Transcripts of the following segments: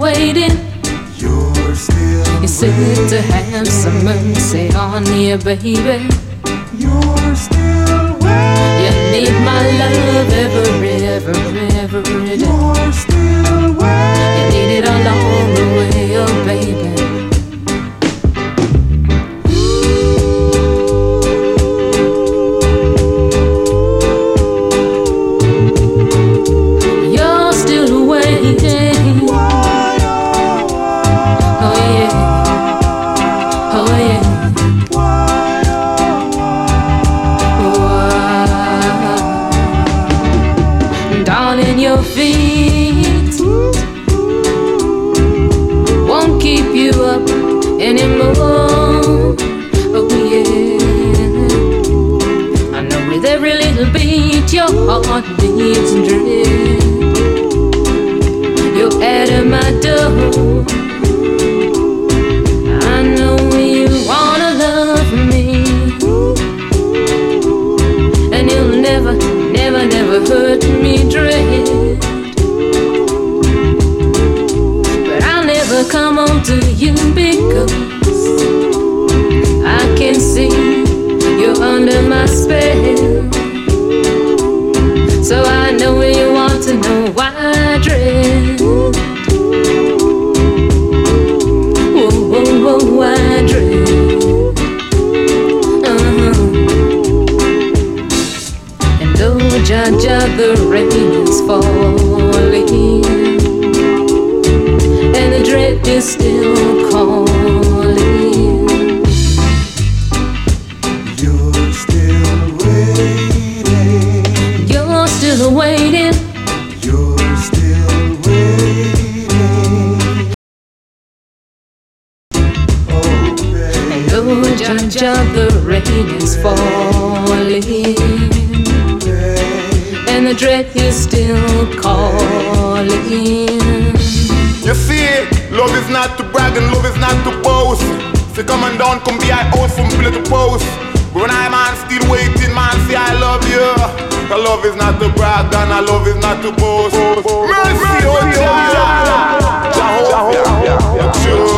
waiting. You're still You said to have some mercy on you, baby. You're still waiting. You need my love every day. You're still waiting. You need it along the way, oh baby. You're still waiting. Oh yeah. Oh yeah. Down in your feet won't keep you up anymore. Oh yeah, I know with every little beat your heart beats and dread. You're at my door. I know you wanna love me, and you'll never hurt me, dread. But I'll never come on to you because I can see you're under my spell. So I know you want to know why, dread. Whoa, whoa, whoa, why, dread. Jaja, the rain is falling, and the dread is still calling. You're still waiting. You're still waiting. You're still waiting. Oh, baby. Oh, Jaja, the rain is falling, and the dread is still calling. You see, love is not to brag and love is not to boast. Say come and down, come be I out from pillar to post. But when I man still waiting, man say I love you. The love is not to brag and our love is not to boast. Mercy, oh Jehovah,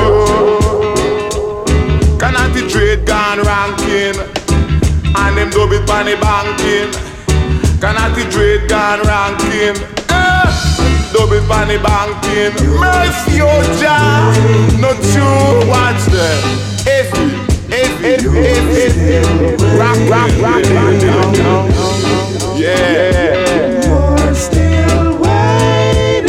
cannot the trade gone ranking, and them dub it pan the banking. Cannot the trade gone ranking, dub it pan the banking. Mercy, oh Jah, not you, watch them. Rock, yeah. You're still waiting.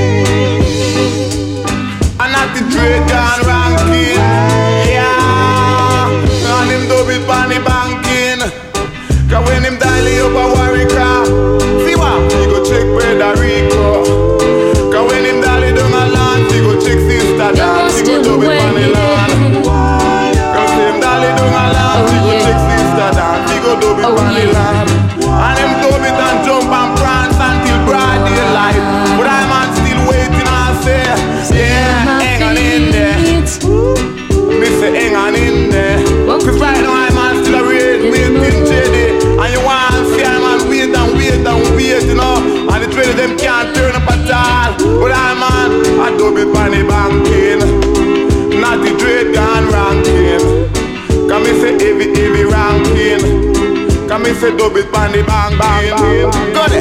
And not the trade gone ranking, yeah. And him dub it pan the banking. Cause when him dial up a Warwick, see what? He go check Puerto Rico. Cause when him dial down a land, he go check Sister Dan. He go dub it pan the land. Cause him dial down a land, he go check Sister Dan. He go dub it pan the land. And him dub it and jump and prance until broad daylight. But I man still waiting and say, yeah, hang on in there. Me say hang on in there. Cause right now I man still a waiting steady. And you want to see I'm man wait and wait, you know. And the trail them can't turn up at all. But I man, I dub it pan the banking. Not the trade gone ranking. Can me say heavy ranking. Can me say dub it pan the banking. Got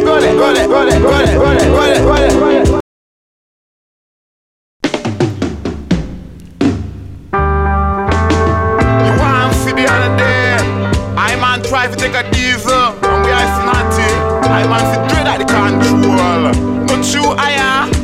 it. You want to see the other day? I man try to take a diesel, and we are snotty. I man fit dread at the control. Not you, I am.